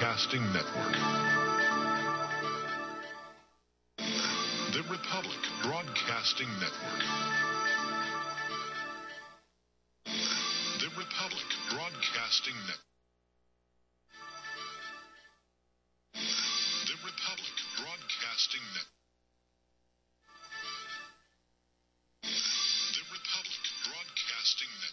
Broadcasting Network. The Republic Broadcasting Network. The Republic Broadcasting Network. The Republic Broadcasting Network. The Republic Broadcasting Network.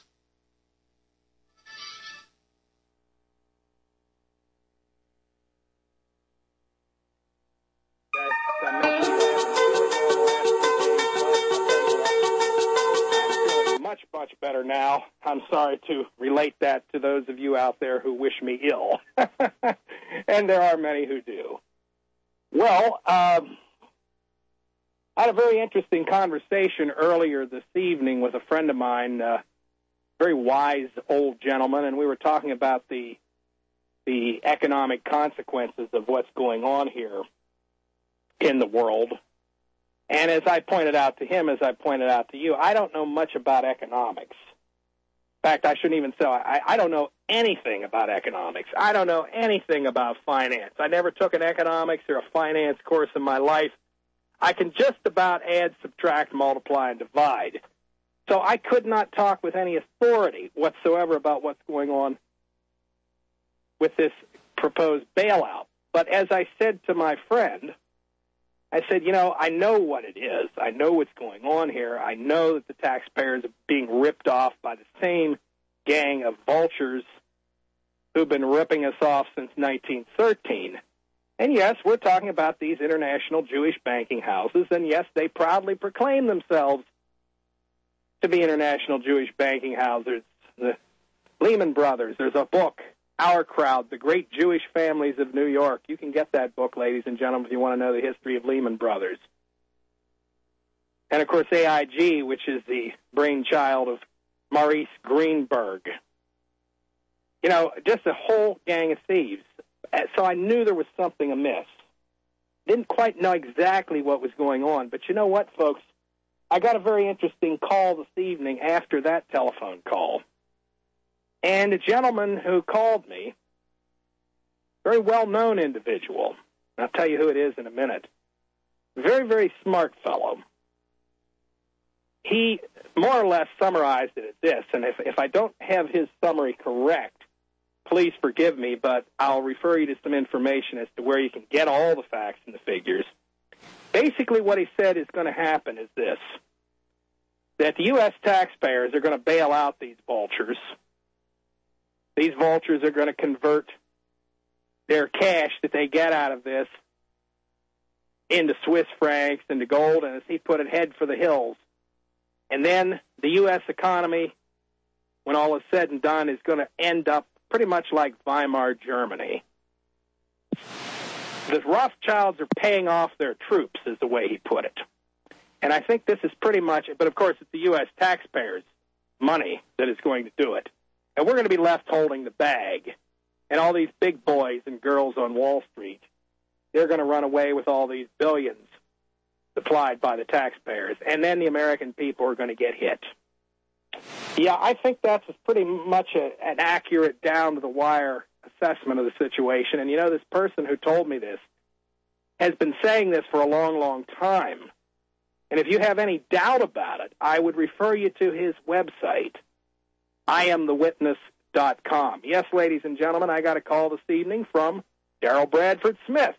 Much better now. I'm sorry to relate that to those of you out there who wish me ill. And there are many who do. Well, I had a very interesting conversation earlier this evening with a friend of mine, very wise old gentleman, and we were talking about the economic consequences of what's going on here in the world. And as I pointed out to him, as I pointed out to you, I don't know much about economics. In fact, I shouldn't even say I don't know anything about economics. I don't know anything about finance. I never took an economics or a finance course in my life. I can just about add, subtract, multiply, and divide. So I could not talk with any authority whatsoever about what's going on with this proposed bailout. But as I said to my friend, I said, I know what it is. I know what's going on here. I know that the taxpayers are being ripped off by the same gang of vultures who've been ripping us off since 1913. And yes, we're talking about these international Jewish banking houses, and yes, they proudly proclaim themselves to be international Jewish banking houses. The Lehman Brothers, there's a book, Our Crowd, The Great Jewish Families of New York. You can get that book, ladies and gentlemen, if you want to know the history of Lehman Brothers. And, of course, AIG, which is the brainchild of Maurice Greenberg. Just a whole gang of thieves. So I knew there was something amiss. Didn't quite know exactly what was going on. But you know what, folks? I got a very interesting call this evening after that telephone call. And a gentleman who called me, very well-known individual, and I'll tell you who it is in a minute, very, very smart fellow. He more or less summarized it as this, and if I don't have his summary correct, please forgive me, but I'll refer you to some information as to where you can get all the facts and the figures. Basically what he said is going to happen is this, that the U.S. taxpayers are going to bail out these vultures. These vultures are going to convert their cash that they get out of this into Swiss francs, into gold, and as he put it, head for the hills. And then the U.S. economy, when all is said and done, is going to end up pretty much like Weimar Germany. The Rothschilds are paying off their troops, is the way he put it. And I think this is pretty much it. But, of course, it's the U.S. taxpayers' money that is going to do it. And we're going to be left holding the bag. And all these big boys and girls on Wall Street, they're going to run away with all these billions supplied by the taxpayers. And then the American people are going to get hit. Yeah, I think that's pretty much an accurate, down-to-the-wire assessment of the situation. And, this person who told me this has been saying this for a long, long time. And if you have any doubt about it, I would refer you to his website, IamTheWitness.com. Yes, ladies and gentlemen, I got a call this evening from Daryl Bradford Smith.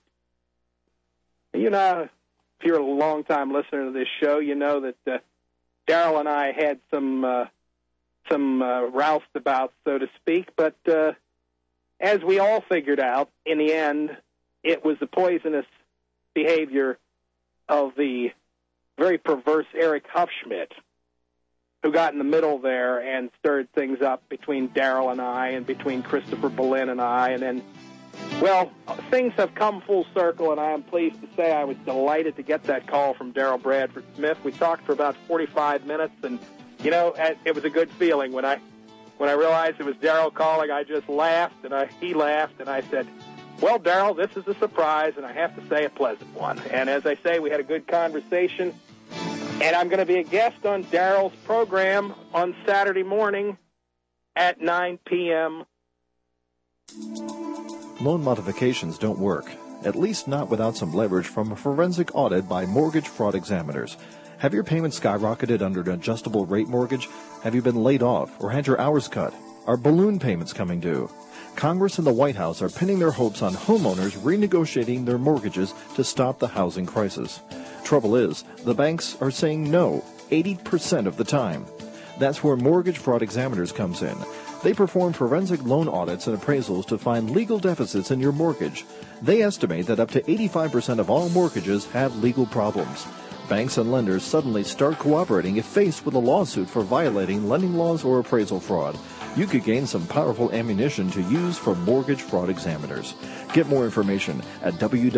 If you're a long-time listener to this show, you know that Daryl and I had some roustabouts, so to speak. But as we all figured out, in the end, it was the poisonous behavior of the very perverse Eric Hufschmidt who got in the middle there and stirred things up between Daryl and I and between Christopher Berlin and I. And then, well, things have come full circle, and I am pleased to say I was delighted to get that call from Daryl Bradford Smith. We talked for about 45 minutes, and, it was a good feeling. When I realized it was Daryl calling, I just laughed, and he laughed, and I said, well, Daryl, this is a surprise, and I have to say a pleasant one. And as I say, we had a good conversation. And I'm going to be a guest on Daryl's program on Saturday morning at 9 p.m. loan modifications don't work, at least not without some leverage from a forensic audit by mortgage fraud examiners. Have your payments skyrocketed under an adjustable rate mortgage? Have you been laid off or had your hours cut? Are balloon payments coming due? Congress and the White House are pinning their hopes on homeowners renegotiating their mortgages to stop the housing crisis. Trouble is, the banks are saying no 80% of the time. That's where mortgage fraud examiners comes in. They perform forensic loan audits and appraisals to find legal deficits in your mortgage. They estimate that up to 85% of all mortgages have legal problems. Banks and lenders suddenly start cooperating if faced with a lawsuit for violating lending laws or appraisal fraud. You could gain some powerful ammunition to use for mortgage fraud examiners. Get more information at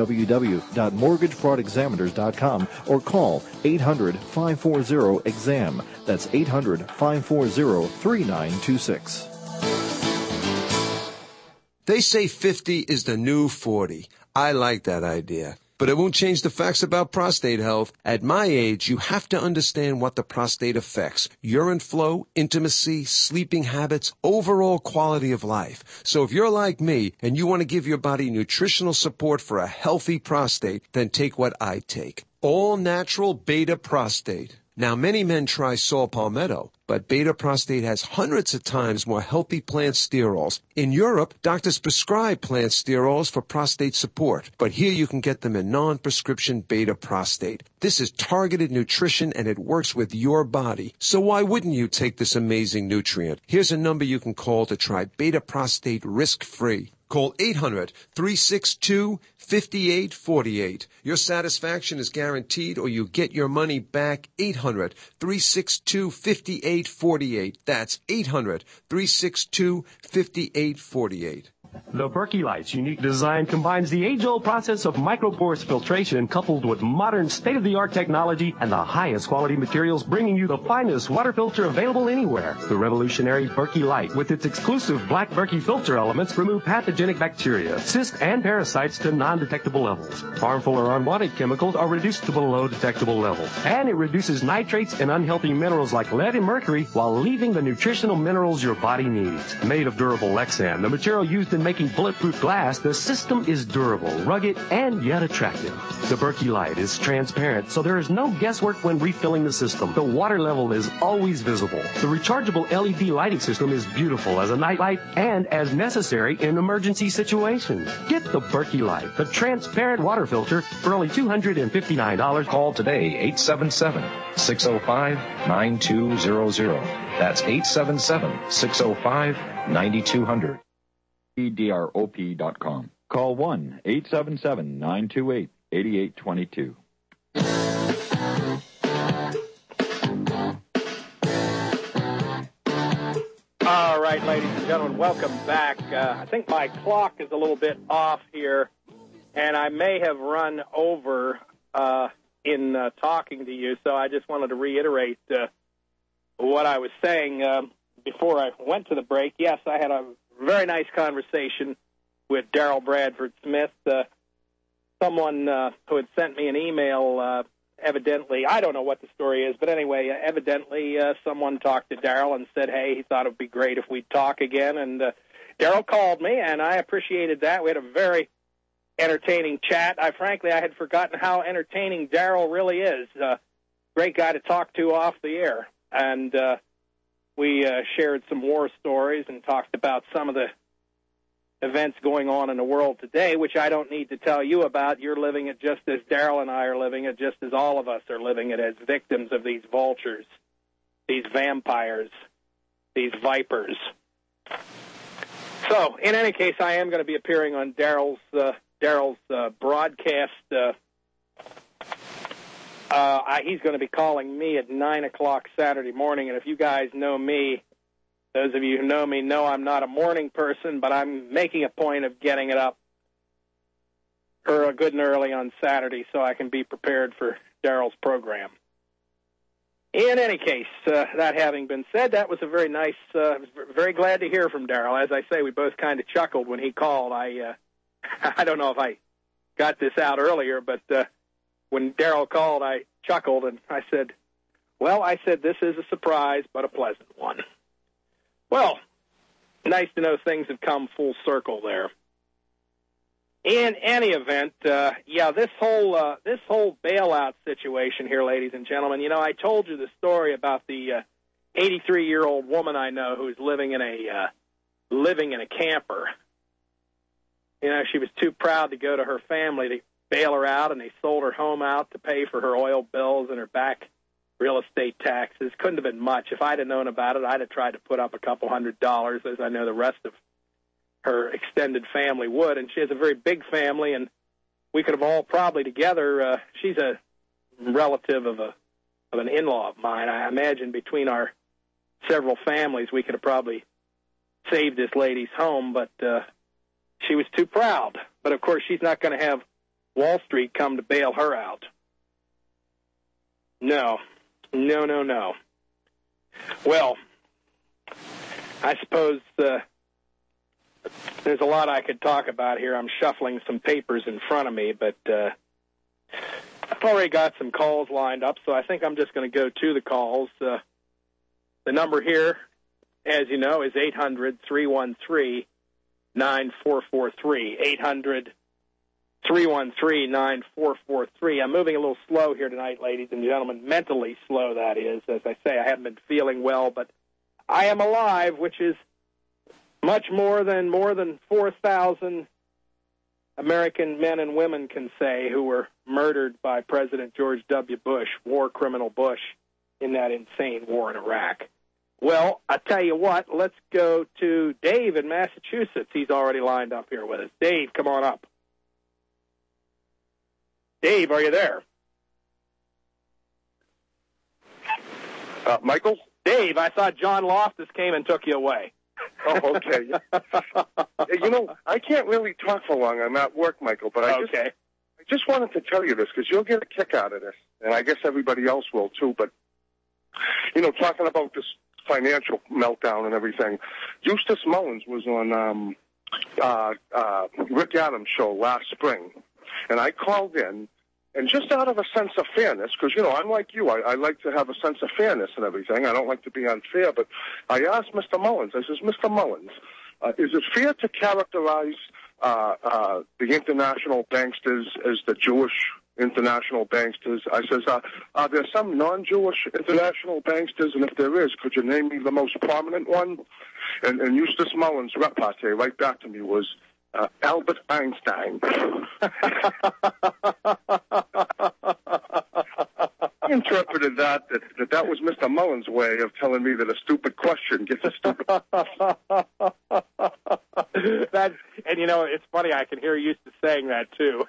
www.mortgagefraudexaminers.com or call 800-540-EXAM. That's 800-540-3926. They say 50 is the new 40. I like that idea. But it won't change the facts about prostate health. At my age, you have to understand what the prostate affects. Urine flow, intimacy, sleeping habits, overall quality of life. So if you're like me and you want to give your body nutritional support for a healthy prostate, then take what I take. All natural beta prostate. Now, many men try saw palmetto, but beta prostate has hundreds of times more healthy plant sterols. In Europe, doctors prescribe plant sterols for prostate support, but here you can get them in non-prescription beta prostate. This is targeted nutrition and it works with your body. So why wouldn't you take this amazing nutrient? Here's a number you can call to try beta prostate risk-free. Call 800-362-5848. Your satisfaction is guaranteed or you get your money back. 800-362-5848. That's 800-362-5848. The Berkey Light's unique design combines the age-old process of microporous filtration coupled with modern state-of-the-art technology and the highest quality materials, bringing you the finest water filter available anywhere. The revolutionary Berkey Light, with its exclusive black Berkey filter elements, remove pathogenic bacteria, cysts, and parasites to non-detectable levels. Harmful or unwanted chemicals are reduced to below detectable levels. And it reduces nitrates and unhealthy minerals like lead and mercury while leaving the nutritional minerals your body needs. Made of durable Lexan, the material used in making bulletproof glass, the system is durable, rugged, and yet attractive. The Berkey Light is transparent, so there is no guesswork when refilling the system. The water level is always visible. The rechargeable LED lighting system is beautiful as a night light and as necessary in emergency situations. Get the Berkey Light, the transparent water filter, for only $259. Call today, 877-605-9200. That's 877-605-9200. DROP.com. Call 1-877-928-8822. All right, ladies and gentlemen, welcome back. I think my clock is a little bit off here, and I may have run over in talking to you, so I just wanted to reiterate what I was saying before I went to the break. Yes, I had a very nice conversation with Daryl Bradford Smith, someone who had sent me an email. Evidently, I don't know what the story is, but anyway, evidently someone talked to Daryl and said, hey, he thought it would be great if we'd talk again. And Daryl called me, and I appreciated that. We had a very entertaining chat. Frankly, I had forgotten how entertaining Daryl really is. Great guy to talk to off the air. And we shared some war stories and talked about some of the events going on in the world today, which I don't need to tell you about. You're living it just as Daryl and I are living it, just as all of us are living it as victims of these vultures, these vampires, these vipers. So, in any case, I am going to be appearing on Daryl's broadcast. He's going to be calling me at 9 o'clock Saturday morning, and if you guys know me, those of you who know me know I'm not a morning person, but I'm making a point of getting it up good and early on Saturday so I can be prepared for Daryl's program. In any case, that having been said, that was a very nice, I was very glad to hear from Daryl. As I say, we both kind of chuckled when he called. I don't know if I got this out earlier, but when Daryl called, I chuckled, and I said, this is a surprise, but a pleasant one. Well, nice to know things have come full circle there. In any event, this whole bailout situation here, ladies and gentlemen. I told you the story about the 83-year-old woman I know who's living in a camper. She was too proud to go to her family to bail her out, and they sold her home out to pay for her oil bills and her back real estate taxes. Couldn't have been much. If I'd have known about it, I'd have tried to put up a couple $100s, as I know the rest of her extended family would. And she has a very big family, and we could have all probably together. She's a relative of an in-law of mine. I imagine between our several families, we could have probably saved this lady's home, but she was too proud. But, of course, she's not going to have Wall Street come to bail her out. No. Well, I suppose there's a lot I could talk about here. I'm shuffling some papers in front of me, but I've already got some calls lined up, so I think I'm just going to go to the calls. The number here, as you know, is 800-313-9443. 800-313-9443. I'm moving a little slow here tonight, ladies and gentlemen. Mentally slow, that is. As I say, I haven't been feeling well, but I am alive, which is much more than 4,000 American men and women can say who were murdered by President George W. Bush, war criminal Bush, in that insane war in Iraq. Well, I tell you what, let's go to Dave in Massachusetts. He's already lined up here with us. Dave, come on up. Dave, are you there? Michael? Dave, I thought John Loftus came and took you away. Oh, okay. I can't really talk for long. I'm at work, Michael, but I just wanted to tell you this because you'll get a kick out of this, and I guess everybody else will too. But, talking about this financial meltdown and everything, Eustace Mullins was on Rick Adams' show last spring, and I called in, and just out of a sense of fairness, because, I'm like you, I like to have a sense of fairness and everything. I don't like to be unfair, but I asked Mr. Mullins, I says, Mr. Mullins, is it fair to characterize the international banksters as the Jewish international banksters? I says, are there some non-Jewish international banksters, and if there is, could you name me the most prominent one? And Eustace Mullins' repartee right back to me was, Albert Einstein. I interpreted that was Mr. Mullins' way of telling me that a stupid question gets a stupid. It's funny. I can hear Eustace saying that too.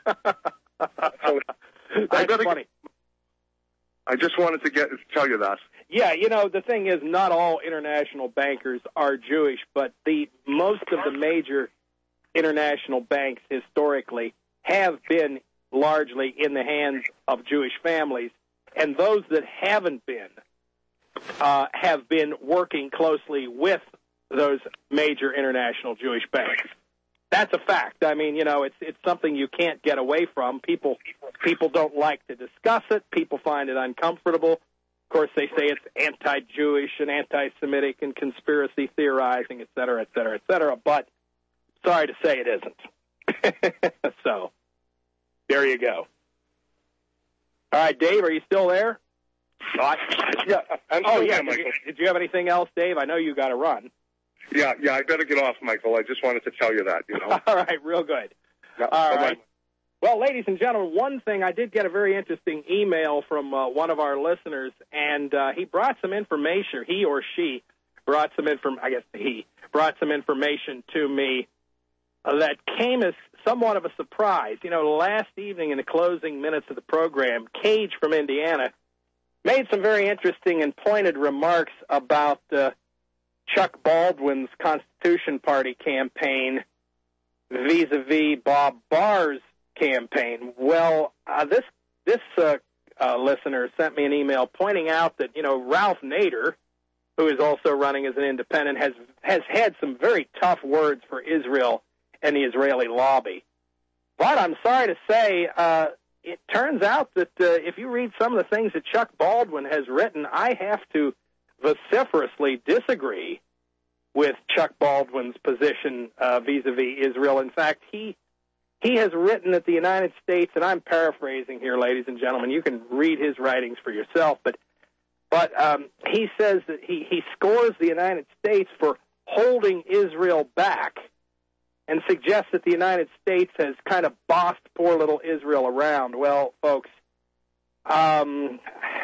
That's funny. I just wanted to tell you that. Yeah, the thing is, not all international bankers are Jewish, but most of the major international banks historically have been largely in the hands of Jewish families, and those that haven't been have been working closely with those major international Jewish banks. That's a fact. I mean, it's something you can't get away from. People don't like to discuss it. People find it uncomfortable. Of course, they say it's anti-Jewish and anti-Semitic and conspiracy theorizing, et cetera, et cetera, et cetera. But sorry to say it isn't. So, there you go. All right, Dave, are you still there? Yeah. Michael. Did you have anything else, Dave? I know you got to run. Yeah, I better get off, Michael. I just wanted to tell you that, All right, real good. Yeah, all right. Well, ladies and gentlemen, one thing, I did get a very interesting email from one of our listeners, and he brought some information. He or she brought some brought some information to me that came as somewhat of a surprise. Last evening in the closing minutes of the program, Cage from Indiana made some very interesting and pointed remarks about Chuck Baldwin's Constitution Party campaign vis-a-vis Bob Barr's campaign. Well, this listener sent me an email pointing out that, Ralph Nader, who is also running as an independent, has had some very tough words for Israel and the Israeli lobby. But I'm sorry to say, it turns out that if you read some of the things that Chuck Baldwin has written, I have to vociferously disagree with Chuck Baldwin's position vis-a-vis Israel. In fact, he he has written that the United States, and I'm paraphrasing here, ladies and gentlemen, you can read his writings for yourself, but he says that he scores the United States for holding Israel back and suggests that the United States has kind of bossed poor little Israel around. Well, folks, I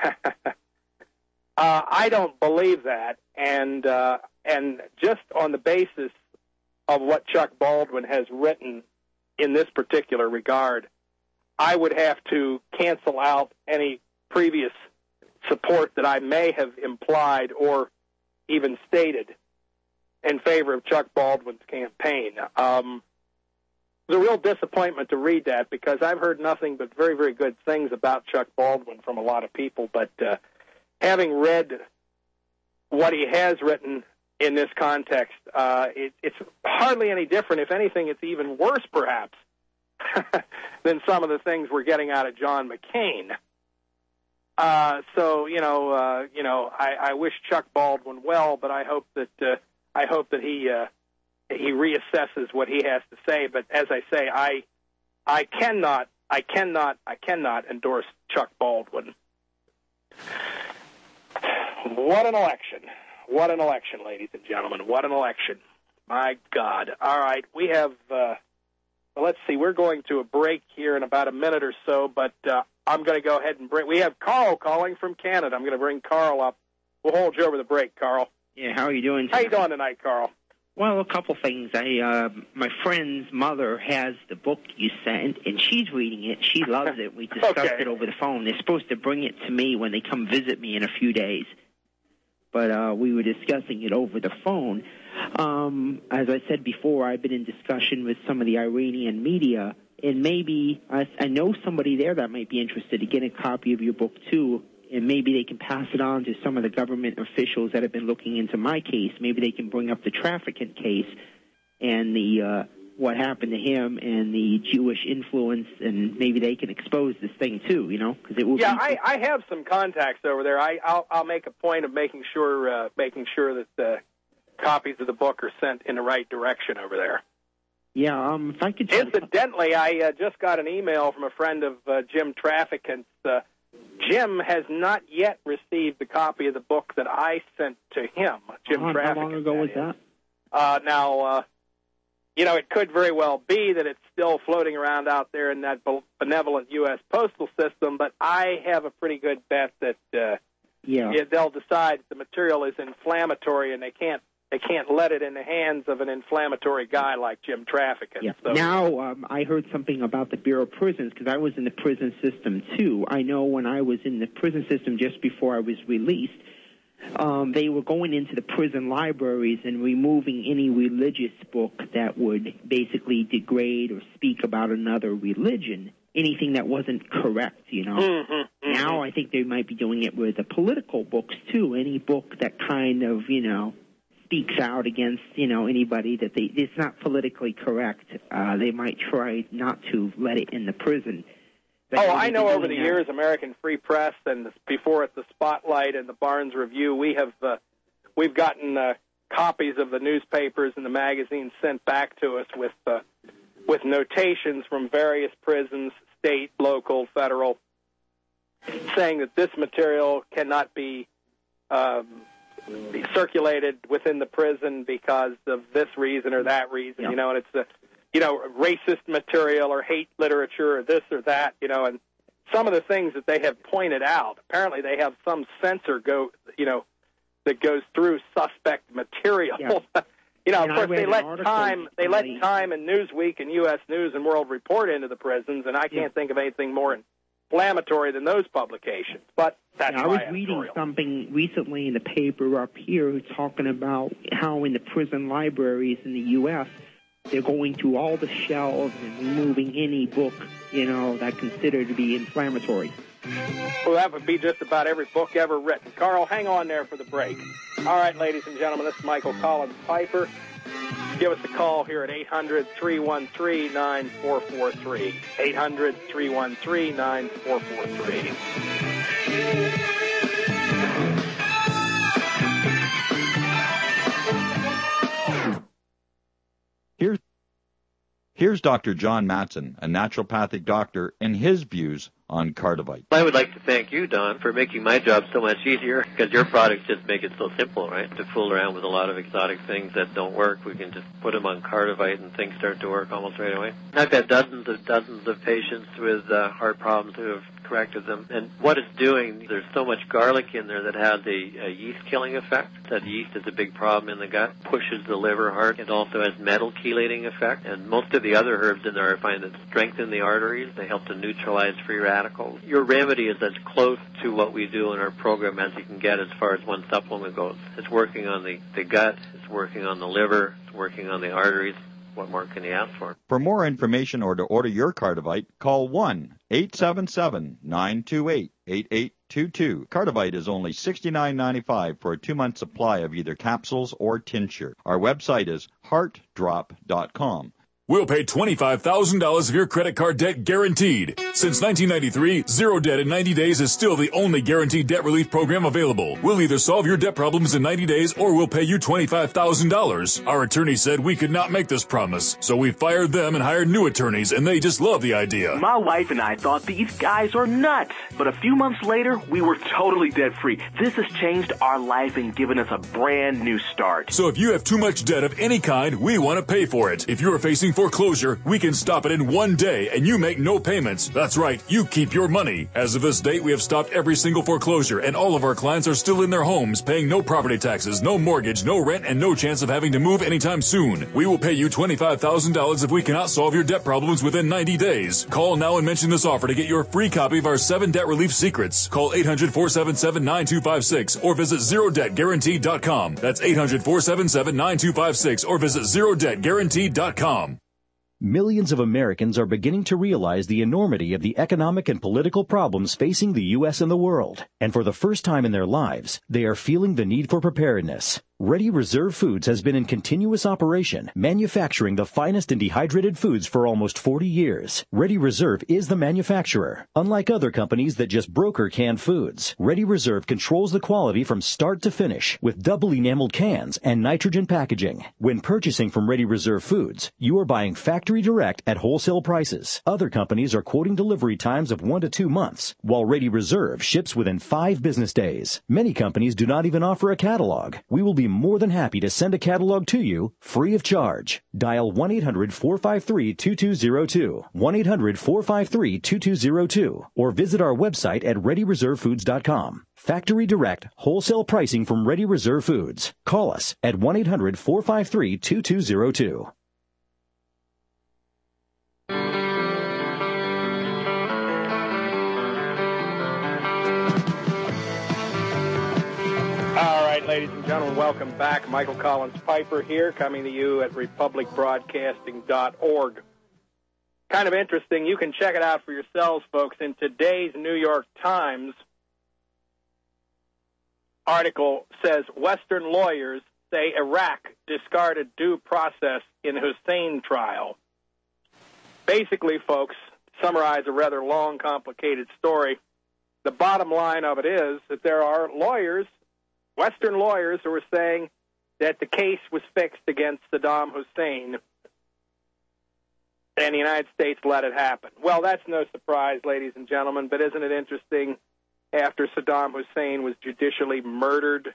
don't believe that, and just on the basis of what Chuck Baldwin has written in this particular regard, I would have to cancel out any previous support that I may have implied or even stated in favor of Chuck Baldwin's campaign. It was a real disappointment to read that because I've heard nothing but very, very good things about Chuck Baldwin from a lot of people, but having read what he has written in this context, it's hardly any different. If anything, it's even worse, perhaps, than some of the things we're getting out of John McCain. I wish Chuck Baldwin well, but I hope that he reassesses what he has to say. But as I say, I cannot endorse Chuck Baldwin. What an election. What an election, ladies and gentlemen. What an election. My God. All right, we have, let's see, we're going to a break here in about a minute or so, but I'm going to go ahead and we have Carl calling from Canada. I'm going to bring Carl up. We'll hold you over the break, Carl. Yeah, how are you doing? How you doing tonight, Carl? Well, a couple things. My friend's mother has the book you sent, and she's reading it. She loves it. We discussed it over the phone. They're supposed to bring it to me when they come visit me in a few days. But we were discussing it over the phone. As I said before, I've been in discussion with some of the Iranian media, and maybe I know somebody there that might be interested to get a copy of your book, too, and maybe they can pass it on to some of the government officials that have been looking into my case. Maybe they can bring up the trafficking case and the what happened to him and the Jewish influence, and maybe they can expose this thing, too, you know? Cause it will I have some contacts over there. I'll make a point of making sure that the copies of the book are sent in the right direction over there. Yeah, if I could... Incidentally, I just got an email from a friend of Jim Trafficant's. Jim has not yet received the copy of the book that I sent to him. Jim Trafficant. How long ago was that? Now, it could very well be that it's still floating around out there in that benevolent U.S. postal system, but I have a pretty good bet that they'll decide the material is inflammatory and they can't let it in the hands of an inflammatory guy like Jim Trafficant. Yeah. So, now, I heard something about the Bureau of Prisons because I was in the prison system, too. I know when I was in the prison system just before I was released, they were going into the prison libraries and removing any religious book that would basically degrade or speak about another religion, anything that wasn't correct, you know. Mm-hmm. Now I think they might be doing it with the political books, too, any book that kind of, speaks out against, anybody that it's not politically correct. They might try not to let it in the prison. I know over the years, American Free Press and before it, the Spotlight and the Barnes Review, we've gotten copies of the newspapers and the magazines sent back to us with notations from various prisons, state, local, federal, saying that this material cannot be circulated within the prison because of this reason or that reason, and it's racist material or hate literature or this or that, and some of the things that they have pointed out, apparently they have some censor that goes through suspect material. Yeah. Of course, they let Time and Newsweek and U.S. News and World Report into the prisons, and I can't think of anything more inflammatory than those publications. But that's I was reading something recently in the paper up here talking about how in the prison libraries in the U.S., they're going through all the shelves and removing any book, that's considered to be inflammatory. Well, that would be just about every book ever written. Carl, hang on there for the break. All right, ladies and gentlemen, this is Michael Collins Piper. Give us a call here at 800-313-9443. 800-313-9443. Here's Dr. John Matson, a naturopathic doctor, and his views on Cardivite. I would like to thank you, Don, for making my job so much easier, because your products just make it so simple, right? To fool around with a lot of exotic things that don't work, we can just put them on Cardivite and things start to work almost right away. I've had dozens of patients with heart problems who have corrected them. And what it's doing, there's so much garlic in there that has a yeast-killing effect. That yeast is a big problem in the gut, pushes the liver hard. It also has metal chelating effect. And most of the other herbs in there I find that strengthen the arteries. They help to neutralize free radicals. Your remedy is as close to what we do in our program as you can get as far as one supplement goes. It's working on the gut, it's working on the liver, it's working on the arteries. What more can you ask for? For more information or to order your Cardivite, call 1-877-928-8822. Cardivite is only $69.95 for a 2-month supply of either capsules or tincture. Our website is heartdrop.com. We'll pay $25,000 of your credit card debt guaranteed. Since 1993, Zero Debt in 90 days is still the only guaranteed debt relief program available. We'll either solve your debt problems in 90 days or we'll pay you $25,000. Our attorney said we could not make this promise, so we fired them and hired new attorneys, and they just love the idea. My wife and I thought these guys are nuts, but a few months later, we were totally debt-free. This has changed our life and given us a brand new start. So if you have too much debt of any kind, we want to pay for it. If you're facing foreclosure, we can stop it in one day and you make no payments. That's right, you keep your money. As of this date, we have stopped every single foreclosure and all of our clients are still in their homes, paying no property taxes, no mortgage, no rent, and no chance of having to move anytime soon. We will pay you $25,000 if we cannot solve your debt problems within 90 days. Call now and mention this offer to get your free copy of our 7 Debt Relief Secrets. Call 800-477-9256 or visit ZeroDebtGuaranteed.com. That's 800-477-9256 or visit ZeroDebtGuaranteed.com. Millions of Americans are beginning to realize the enormity of the economic and political problems facing the U.S. and the world. And for the first time in their lives, they are feeling the need for preparedness. Ready Reserve Foods has been in continuous operation, manufacturing the finest in dehydrated foods for almost 40 years. Ready Reserve is the manufacturer. Unlike other companies that just broker canned foods, Ready Reserve controls the quality from start to finish with double enameled cans and nitrogen packaging. When purchasing from Ready Reserve Foods, you are buying factory direct at wholesale prices. Other companies are quoting delivery times of 1 to 2 months, while Ready Reserve ships within 5 business days. Many companies do not even offer a catalog. We will be more than happy to send a catalog to you free of charge. Dial 1-800-453-2202, 1-800-453-2202, or visit our website at ReadyReserveFoods.com. Factory direct, wholesale pricing from Ready Reserve Foods. Call us at 1-800-453-2202. Ladies and gentlemen, welcome back. Michael Collins Piper here, coming to you at republicbroadcasting.org. Kind of interesting. You can check it out for yourselves, folks. In today's New York Times article says, Western lawyers say Iraq discarded due process in Hussein trial. Basically, folks, summarize a rather long, complicated story. The bottom line of it is that there are lawyers, Western lawyers, who are saying that the case was fixed against Saddam Hussein and the United States let it happen. Well, that's no surprise, ladies and gentlemen, but isn't it interesting, after Saddam Hussein was judicially murdered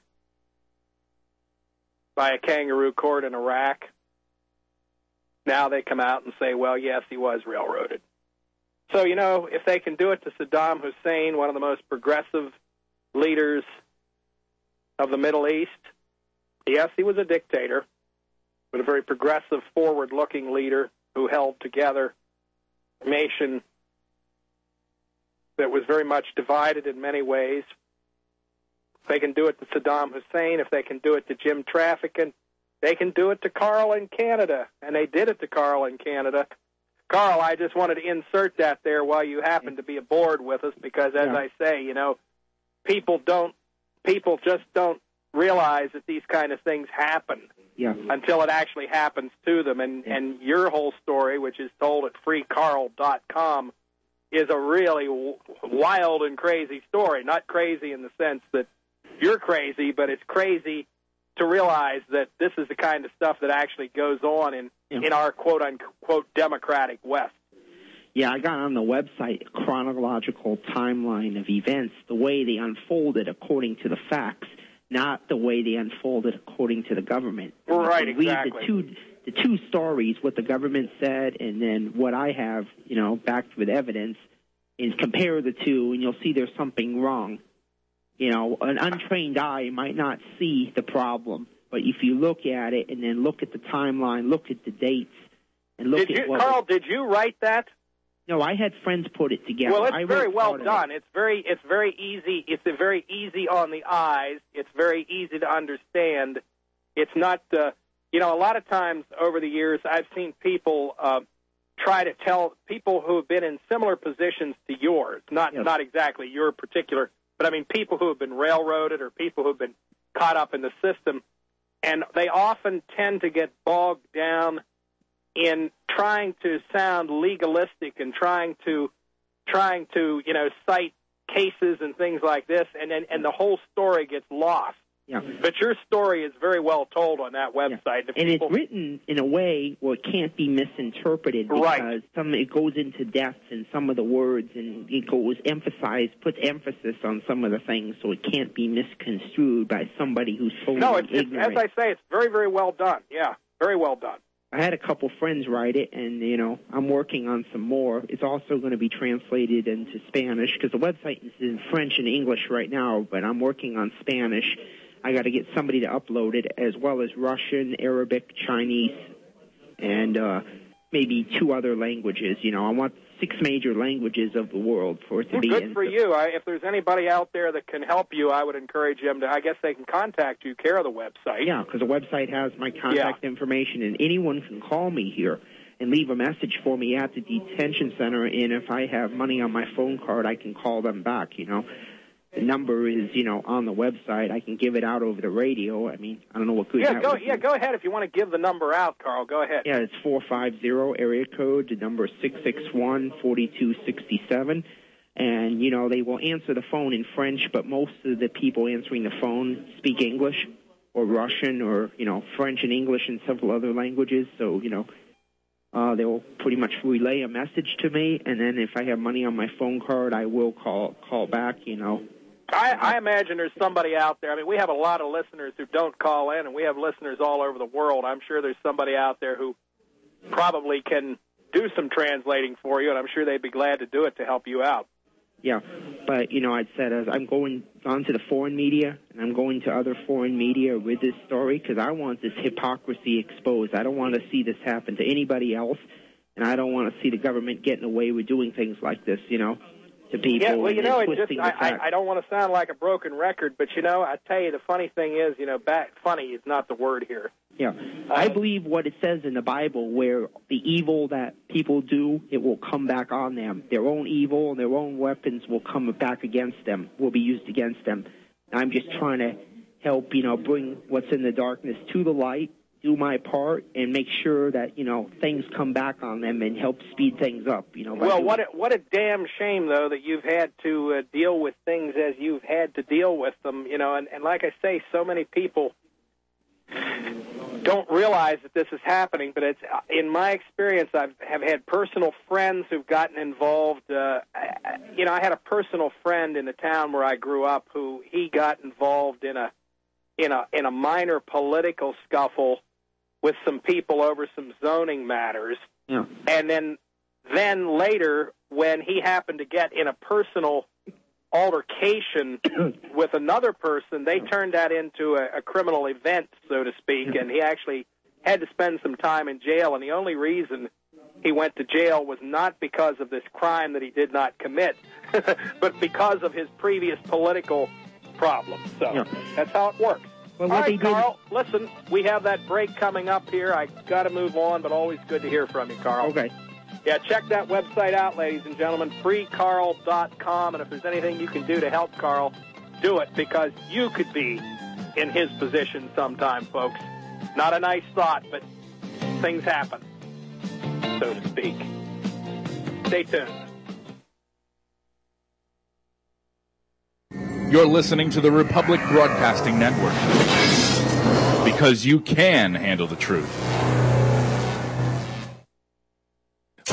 by a kangaroo court in Iraq, now they come out and say, well, yes, he was railroaded. So, you know, if they can do it to Saddam Hussein, one of the most progressive leaders of the Middle East, yes, he was a dictator, but a very progressive, forward-looking leader who held together a nation that was very much divided in many ways. If they can do it to Saddam Hussein, if they can do it to Jim Traficant, they can do it to Carl in Canada, and they did it to Carl in Canada. Carl, I just wanted to insert that there while you happen to be aboard with us, because as I say, you know, people just don't realize that these kind of things happen until it actually happens to them. And your whole story, which is told at freecarl.com, is a really wild and crazy story. Not crazy in the sense that you're crazy, but it's crazy to realize that this is the kind of stuff that actually goes on in in our quote-unquote democratic West. Yeah, I got on the website a chronological timeline of events, the way they unfolded according to the facts, not the way they unfolded according to the government. Right, exactly. Read the two stories, what the government said and then what I have, backed with evidence, and compare the two, and you'll see there's something wrong. An untrained eye might not see the problem, but if you look at it and then look at the timeline, look at the dates, and look at what... Carl, did you write that? No, I had friends put it together. Well, it's very well done. It's very easy. It's very easy on the eyes. It's very easy to understand. It's not, a lot of times over the years I've seen people try to tell people who have been in similar positions to yours, not exactly your particular, but I mean people who have been railroaded or people who have been caught up in the system, and they often tend to get bogged down in trying to sound legalistic and trying to cite cases and things like this, and the whole story gets lost. Yeah. But your story is very well told on that website. Yeah. And it's written in a way where it can't be misinterpreted because it goes into depth in some of the words, and it puts emphasis on some of the things, so it can't be misconstrued by somebody who's totally ignorant. As I say, it's very, very well done. Yeah, very well done. I had a couple friends write it, and, I'm working on some more. It's also going to be translated into Spanish because the website is in French and English right now, but I'm working on Spanish. I got to get somebody to upload it, as well as Russian, Arabic, Chinese, and maybe 2 other languages. I want 6 major languages of the world for it to be in. Good for you. If there's anybody out there that can help you, I would encourage them to, I guess they can contact you, care of the website. Yeah, because the website has my contact information, and anyone can call me here and leave a message for me at the detention center, and if I have money on my phone card, I can call them back, The number is, on the website. I can give it out over the radio. I mean, I don't know what good that would be. Go ahead if you want to give the number out, Carl. Go ahead. Yeah, it's 450 area code. The number is 661-4267. And, they will answer the phone in French, but most of the people answering the phone speak English or Russian or, French and English and several other languages. So, they will pretty much relay a message to me, and then if I have money on my phone card, I will call back, I imagine there's somebody out there. I mean, we have a lot of listeners who don't call in, and we have listeners all over the world. I'm sure there's somebody out there who probably can do some translating for you, and I'm sure they'd be glad to do it to help you out. Yeah, but, I'd said as I'm going on to the foreign media, and I'm going to other foreign media with this story because I want this hypocrisy exposed. I don't want to see this happen to anybody else, and I don't want to see the government getting away with doing things like this, to people. Yeah, well, I don't want to sound like a broken record, but, I tell you, the funny thing is, funny is not the word here. Yeah. I believe what it says in the Bible, where the evil that people do, it will come back on them. Their own evil and their own weapons will come back against them, will be used against them. I'm just trying to help, bring what's in the darkness to the light, do my part, and make sure that, things come back on them and help speed things up. Well, what a damn shame, though, that you've had to deal with things as you've had to deal with them, and like I say, so many people don't realize that this is happening, but it's in my experience, I have had personal friends who've gotten involved. I had a personal friend in the town where I grew up who he got involved in a minor political scuffle with some people over some zoning matters. Yeah. And then later, when he happened to get in a personal altercation with another person, they turned that into a criminal event, so to speak, and he actually had to spend some time in jail, and the only reason he went to jail was not because of this crime that he did not commit, but because of his previous political problems. So that's how it works. Well, all right, Carl, listen, we have that break coming up here. I got to move on, but always good to hear from you, Carl. Okay. Yeah, check that website out, ladies and gentlemen, freecarl.com, and if there's anything you can do to help Carl, do it, because you could be in his position sometime, folks. Not a nice thought, but things happen, so to speak. Stay tuned. You're listening to the Republic Broadcasting Network, because you can handle the truth.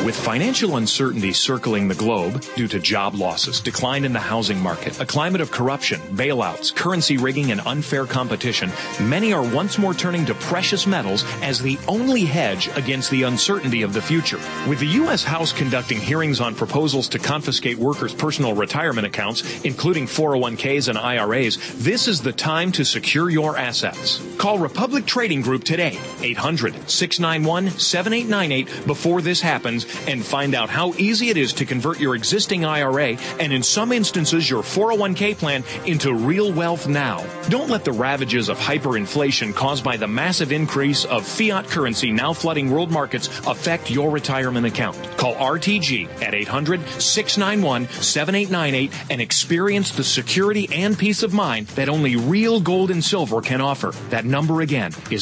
With financial uncertainty circling the globe due to job losses, decline in the housing market, a climate of corruption, bailouts, currency rigging, and unfair competition, many are once more turning to precious metals as the only hedge against the uncertainty of the future. With the U.S. House conducting hearings on proposals to confiscate workers' personal retirement accounts, including 401ks and IRAs, this is the time to secure your assets. Call Republic Trading Group today, 800-691-7898 before this happens, and find out how easy it is to convert your existing IRA and in some instances your 401k plan into real wealth now. Don't let the ravages of hyperinflation caused by the massive increase of fiat currency now flooding world markets affect your retirement account. Call RTG at 800-691-7898 and experience the security and peace of mind that only real gold and silver can offer. That number again is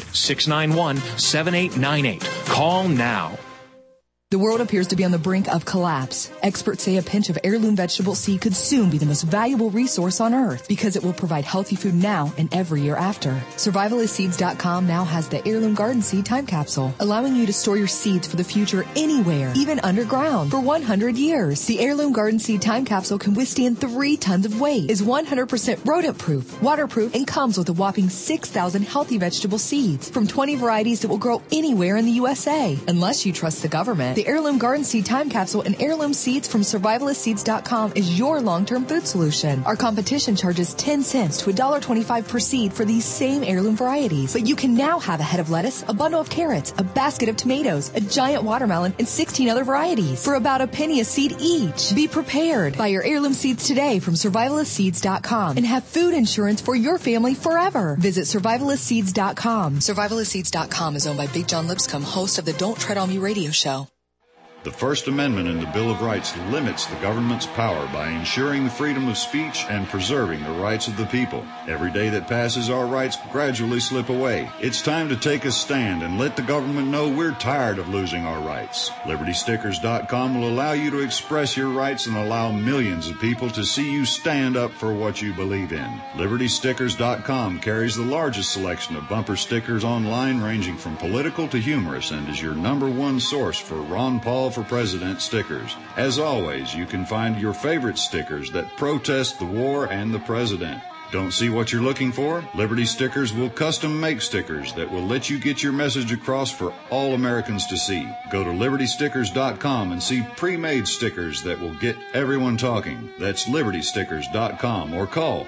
800-691-7898. Call now. The world appears to be on the brink of collapse. Experts say a pinch of heirloom vegetable seed could soon be the most valuable resource on Earth because it will provide healthy food now and every year after. Survivalistseeds.com now has the Heirloom Garden Seed Time Capsule, allowing you to store your seeds for the future anywhere, even underground, for 100 years. The Heirloom Garden Seed Time Capsule can withstand 3 tons of weight, is 100% rodent-proof, waterproof, and comes with a whopping 6,000 healthy vegetable seeds from 20 varieties that will grow anywhere in the USA. Unless you trust the government, the Heirloom Garden Seed Time Capsule and heirloom seeds from Survivalistseeds.com is your long-term food solution. Our competition charges 10 cents to $1.25 per seed for these same heirloom varieties. But you can now have a head of lettuce, a bundle of carrots, a basket of tomatoes, a giant watermelon, and 16 other varieties for about a penny a seed each. Be prepared. Buy your heirloom seeds today from Survivalistseeds.com and have food insurance for your family forever. Visit Survivalistseeds.com. Survivalistseeds.com is owned by Big John Lipscomb, host of the Don't Tread on Me radio show. The First Amendment in the Bill of Rights limits the government's power by ensuring the freedom of speech and preserving the rights of the people. Every day that passes, our rights gradually slip away. It's time to take a stand and let the government know we're tired of losing our rights. LibertyStickers.com will allow you to express your rights and allow millions of people to see you stand up for what you believe in. LibertyStickers.com carries the largest selection of bumper stickers online, ranging from political to humorous, and is your #1 source for Ron Paul for President stickers. As always, you can find your favorite stickers that protest the war and the president. Don't see what you're looking for? Liberty Stickers will custom make stickers that will let you get your message across for all Americans to see. Go to LibertyStickers.com and see pre-made stickers that will get everyone talking. That's LibertyStickers.com or call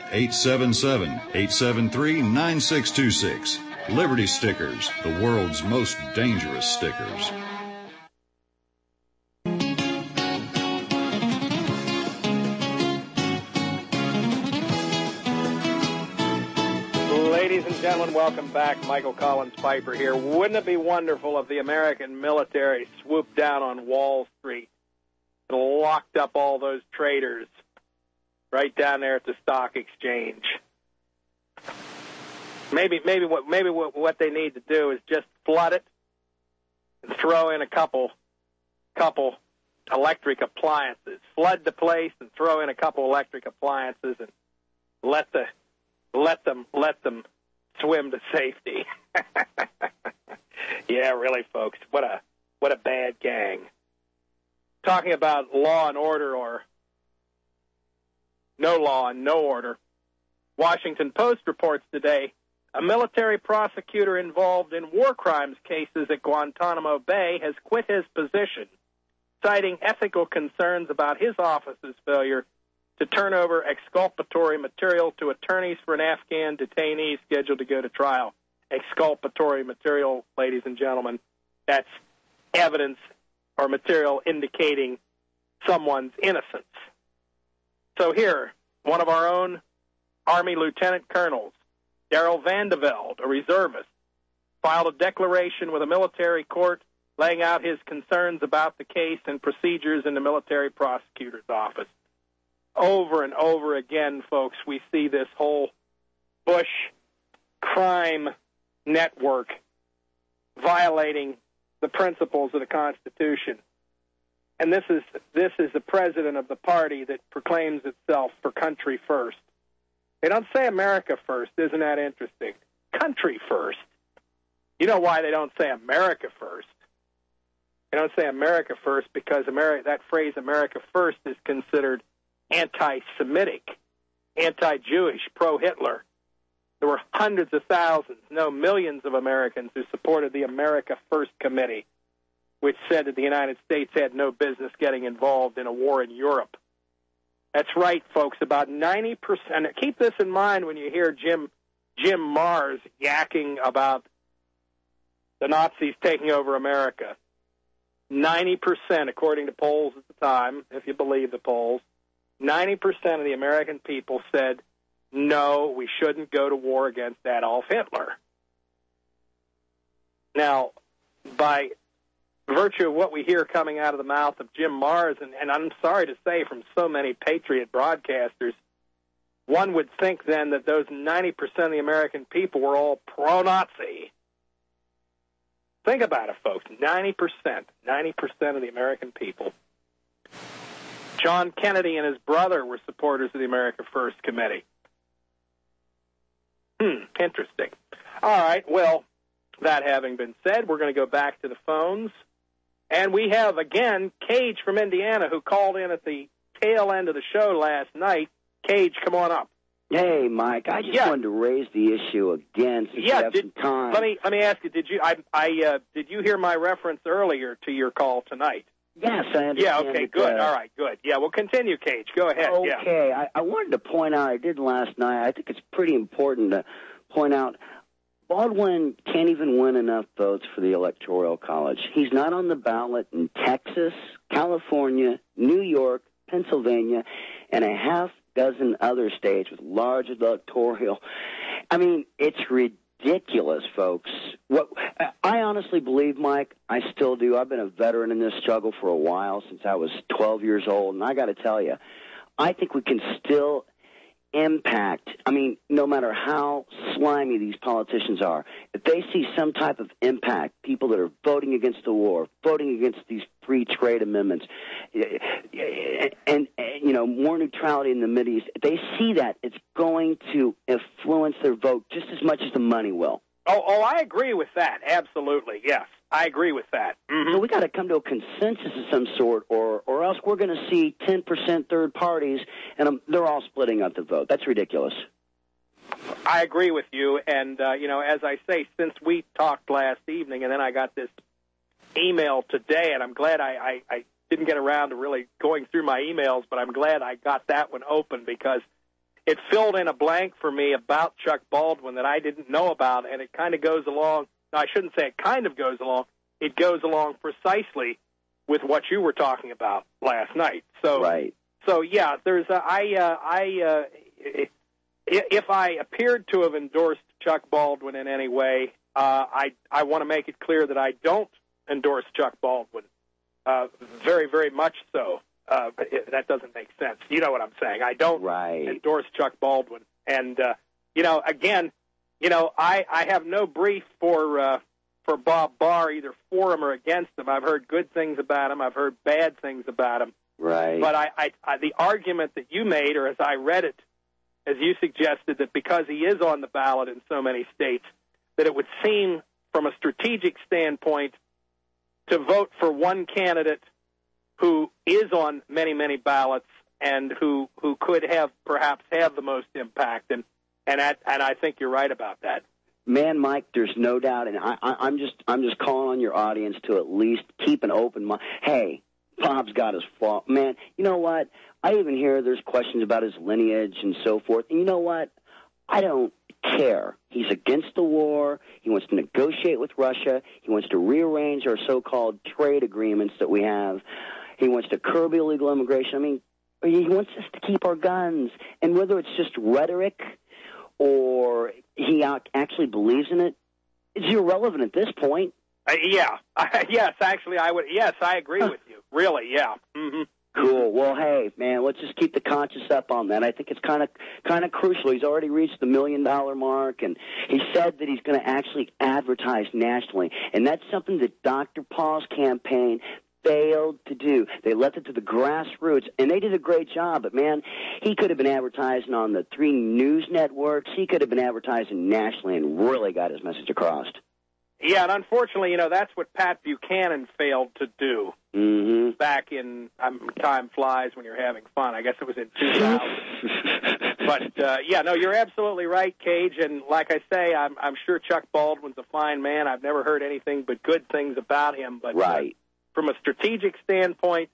877-873-9626. Liberty Stickers, the world's most dangerous stickers. Ladies and gentlemen, welcome back. Michael Collins Piper here. Wouldn't it be wonderful if the American military swooped down on Wall Street and locked up all those traders right down there at the stock exchange? Maybe what they need to do is just flood it and throw in a couple electric appliances. Flood the place and throw in a couple electric appliances and let them swim to safety. Yeah, really, folks. What a bad gang. Talking about law and order, or no law and no order. Washington Post reports today a military prosecutor involved in war crimes cases at Guantanamo Bay has quit his position, citing ethical concerns about his office's failure to turn over exculpatory material to attorneys for an Afghan detainee scheduled to go to trial. Exculpatory material, ladies and gentlemen, that's evidence or material indicating someone's innocence. So here, one of our own Army Lieutenant Colonels, Darrell Vandeveld, a reservist, filed a declaration with a military court laying out his concerns about the case and procedures in the military prosecutor's office. Over and over again, folks, we see this whole Bush crime network violating the principles of the Constitution. And this is the president of the party that proclaims itself for country first. They don't say America first. Isn't that interesting? Country first. You know why they don't say America first? I don't say America first because that phrase America first is considered anti-Semitic, anti-Jewish, pro-Hitler. There were hundreds of thousands, no, millions of Americans who supported the America First Committee, which said that the United States had no business getting involved in a war in Europe. That's right, folks. About 90%. Keep this in mind when you hear Jim Mars yakking about the Nazis taking over America. 90%, according to polls at the time, if you believe the polls, 90% of the American people said, no, we shouldn't go to war against Adolf Hitler. Now, by virtue of what we hear coming out of the mouth of Jim Mars, and I'm sorry to say from so many patriot broadcasters, one would think then that those 90% of the American people were all pro-Nazi. Think about it, folks. 90% of the American people. John Kennedy and his brother were supporters of the America First Committee. Interesting. All right, well, that having been said, we're going to go back to the phones. And we have, again, Cage from Indiana, who called in at the tail end of the show last night. Cage, come on up. Hey, Mike, I just wanted to raise the issue again since you have some time. Let me ask you, did you hear my reference earlier to your call tonight? Yes, I understand. Yeah, okay, good. All right, good. Yeah, we'll continue, Cage. Go ahead. Okay, yeah. I wanted to point out, I did last night, I think it's pretty important to point out, Baldwin can't even win enough votes for the Electoral College. He's not on the ballot in Texas, California, New York, Pennsylvania, and a half dozen other states with large electoral. I mean, it's ridiculous, folks. What I honestly believe, Mike, I still do. I've been a veteran in this struggle for a while, since I was 12 years old, and I got to tell you, I think we can still impact. I mean, no matter how slimy these politicians are, if they see some type of impact, people that are voting against the war, voting against these free trade amendments, and more neutrality in the Mideast, if they see that, it's going to influence their vote just as much as the money will. Oh, I agree with that. Absolutely, yes. I agree with that. Mm-hmm. So we got to come to a consensus of some sort, or else we're going to see 10% third parties, and they're all splitting up the vote. That's ridiculous. I agree with you, and, as I say, since we talked last evening, and then I got this email today, and I'm glad I didn't get around to really going through my emails, but I'm glad I got that one open because it filled in a blank for me about Chuck Baldwin that I didn't know about, and it kind of goes along. No, I shouldn't say it kind of goes along. It goes along precisely with what you were talking about last night. So, right. So yeah, there's if I appeared to have endorsed Chuck Baldwin in any way, I want to make it clear that I don't endorse Chuck Baldwin. Very, very much so. That doesn't make sense. You know what I'm saying? I don't endorse Chuck Baldwin. And again, I have no brief for Bob Barr, either for him or against him. I've heard good things about him. I've heard bad things about him. Right. But I the argument that you made, or as I read it, as you suggested, that because he is on the ballot in so many states, that it would seem from a strategic standpoint to vote for one candidate who is on many, many ballots and who could perhaps have the most impact. And I think you're right about that. Man, Mike, there's no doubt, and I'm just calling on your audience to at least keep an open mind. Hey, Bob's got his fault. Man, you know what? I even hear there's questions about his lineage and so forth. And you know what? I don't care. He's against the war. He wants to negotiate with Russia. He wants to rearrange our so-called trade agreements that we have. He wants to curb illegal immigration. I mean, he wants us to keep our guns. And whether it's just rhetoric or he actually believes in it, it's irrelevant at this point. Yes, actually, I agree with you. Really, yeah. Mm-hmm. Cool. Well, hey, man, let's just keep the conscience up on that. I think it's kind of crucial. He's already reached the $1 million mark, and he said that he's going to actually advertise nationally, and that's something that Dr. Paul's campaign failed to do. They left it to the grassroots, and they did a great job. But, man, he could have been advertising on the 3 news networks. He could have been advertising nationally and really got his message across. Yeah, and unfortunately, that's what Pat Buchanan failed to do back in, time flies when you're having fun. I guess it was in 2000. But, you're absolutely right, Cage. And like I say, I'm sure Chuck Baldwin's a fine man. I've never heard anything but good things about him. But from a strategic standpoint,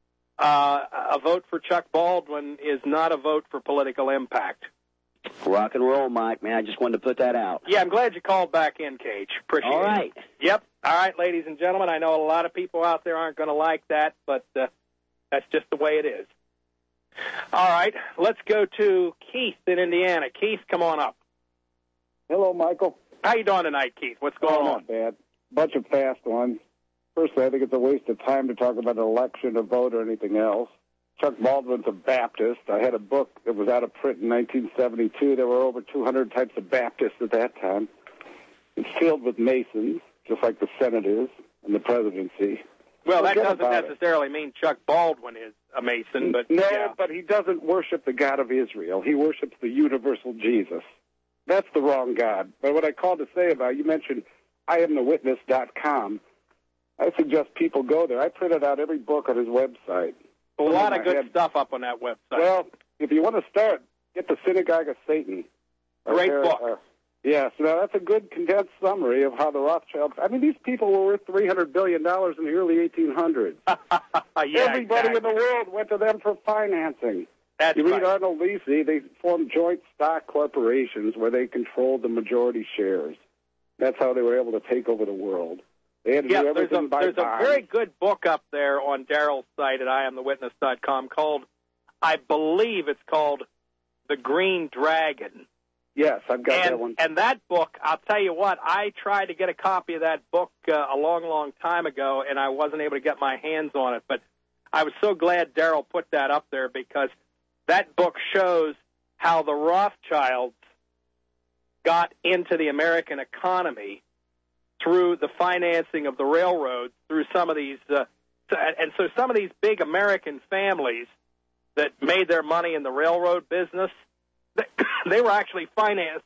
a vote for Chuck Baldwin is not a vote for political impact. Rock and roll, Mike, man. I just wanted to put that out. Yeah, I'm glad you called back in, Cage. Appreciate it. All right. Yep. All right, ladies and gentlemen, I know a lot of people out there aren't going to like that, but that's just the way it is. All right, let's go to Keith in Indiana. Keith, come on up. Hello, Michael. How you doing tonight, Keith? What's going on? Not bad. Bunch of fast ones. Firstly, I think it's a waste of time to talk about an election, a vote, or anything else. Chuck Baldwin's a Baptist. I had a book that was out of print in 1972. There were over 200 types of Baptists at that time. It's filled with Masons, just like the Senate is and the presidency. Well, that doesn't necessarily mean Chuck Baldwin is a Mason, but but he doesn't worship the God of Israel. He worships the universal Jesus. That's the wrong God. But what I called to say about, you mentioned IamTheWitness.com. I suggest people go there. I printed out every book on his website. A lot of good stuff up on that website. Well, if you want to start, get the Synagogue of Satan. Great book. Yes, now that's a good condensed summary of how the Rothschilds... I mean, these people were worth $300 billion in the early 1800s. Everybody in the world went to them for financing. You read Arnold Lisi, they formed joint stock corporations where they controlled the majority shares. That's how they were able to take over the world. They had to do everything by there's a very good book up there on Daryl's site at IamTheWitness.com called, I believe it's called The Green Dragon. Yes, I've got that one. And that book, I'll tell you what, I tried to get a copy of that book a long, long time ago, and I wasn't able to get my hands on it. But I was so glad Daryl put that up there because that book shows how the Rothschilds got into the American economy through the financing of the railroads, through some of these, and so some of these big American families that made their money in the railroad business, they were actually financed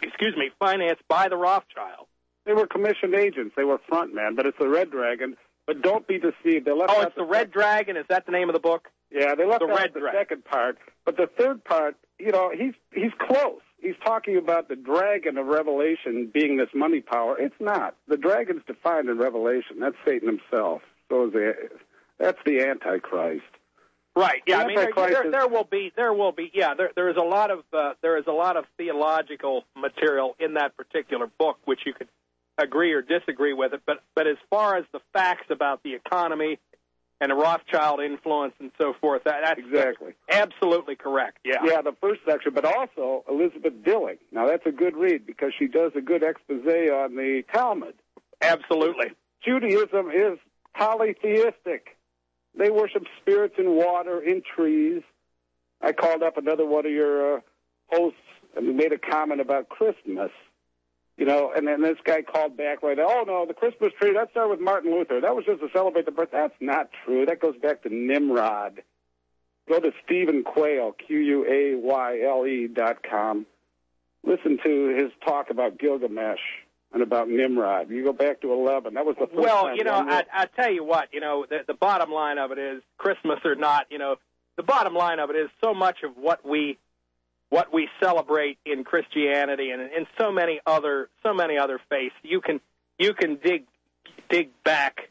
by the Rothschilds. They were commissioned agents. They were front men, but it's the Red Dragon. But don't be deceived. It's the Red Dragon? Is that the name of the book? Yeah, they left out the second part. But the third part, he's close. He's talking about the dragon of Revelation being this money power. It's not. The dragon's defined in Revelation. That's Satan himself. That's the Antichrist. Right. Yeah. I mean, there will be. Yeah. There is a lot of theological material in that particular book, which you could agree or disagree with it. But as far as the facts about the economy and the Rothschild influence and so forth, that's exactly absolutely correct. Yeah. Yeah. The first section, but also Elizabeth Dilling. Now that's a good read because she does a good expose on the Talmud. Absolutely. Judaism is polytheistic. They worship spirits in water, in trees. I called up another one of your hosts and we made a comment about Christmas. And then this guy called back right, oh, no, the Christmas tree, that started with Martin Luther. That was just to celebrate the birth. That's not true. That goes back to Nimrod. Go to Stephen Quayle, QUAYLE.com. Listen to his talk about Gilgamesh and about Nimrod. You go back to 11. That was the first time. I tell you what, the bottom line of it is, Christmas or not, the bottom line of it is so much of what we celebrate in Christianity and in so many other faiths, you can dig back,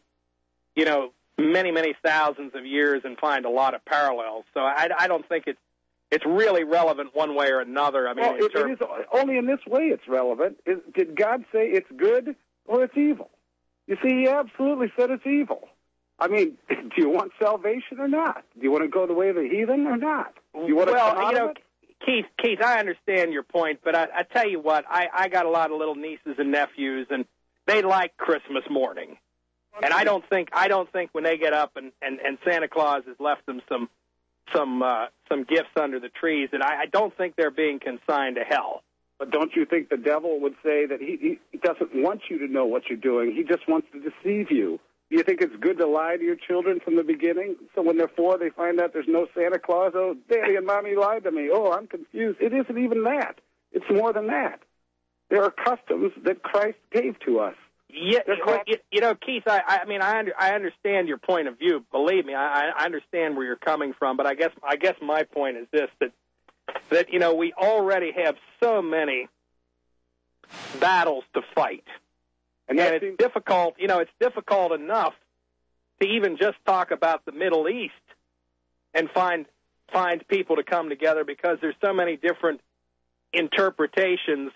many thousands of years and find a lot of parallels. So I don't think it's really relevant one way or another. I mean, it is only in this way it's relevant. Did God say it's good or it's evil? You see, He absolutely said it's evil. I mean, do you want salvation or not? Do you want to go the way of the heathen or not? Do you want to come out of it? Keith, I understand your point, but I tell you what, I got a lot of little nieces and nephews, and they like Christmas morning. And I don't think when they get up and Santa Claus has left them some gifts under the trees, and I don't think they're being consigned to hell. But don't you think the devil would say that he doesn't want you to know what you're doing? He just wants to deceive you. Do you think it's good to lie to your children from the beginning? So when they're 4, they find out there's no Santa Claus. Oh, Daddy and Mommy lied to me. Oh, I'm confused. It isn't even that. It's more than that. There are customs that Christ gave to us. Yeah, Keith, I understand your point of view. Believe me, I understand where you're coming from. But I guess my point is this: that we already have so many battles to fight, and it's difficult. It's difficult enough to even just talk about the Middle East and find people to come together because there's so many different interpretations